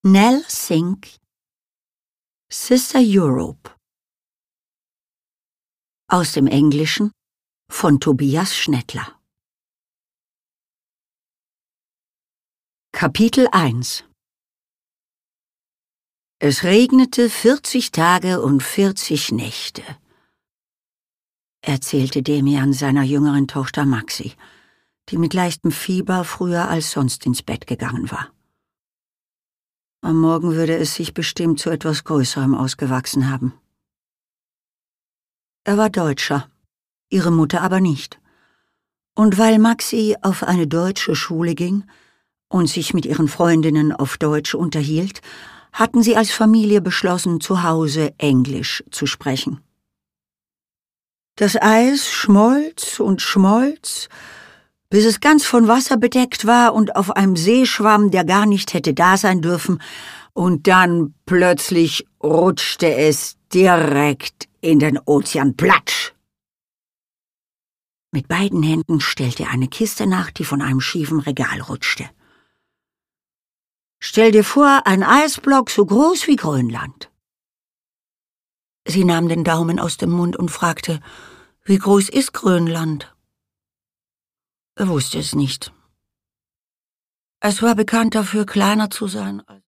Nell Sink, Sister Europe. Aus dem Englischen von Tobias Schnettler. Kapitel 1. Es regnete 40 Tage und 40 Nächte, erzählte Demian seiner jüngeren Tochter Maxi, die mit leichtem Fieber früher als sonst ins Bett gegangen war. Am Morgen würde es sich bestimmt zu etwas Größerem ausgewachsen haben. Er war Deutscher, ihre Mutter aber nicht. Und weil Maxi auf eine deutsche Schule ging und sich mit ihren Freundinnen auf Deutsch unterhielt, hatten sie als Familie beschlossen, zu Hause Englisch zu sprechen. Das Eis schmolz und schmolz, bis es ganz von Wasser bedeckt war und auf einem See schwamm, der gar nicht hätte da sein dürfen, und dann plötzlich rutschte es direkt in den Ozean, platsch! Mit beiden Händen stellte er eine Kiste nach, die von einem schiefen Regal rutschte. »Stell dir vor, ein Eisblock so groß wie Grönland.« Sie nahm den Daumen aus dem Mund und fragte, »Wie groß ist Grönland?« Er wusste es nicht. Es war bekannt dafür, kleiner zu sein als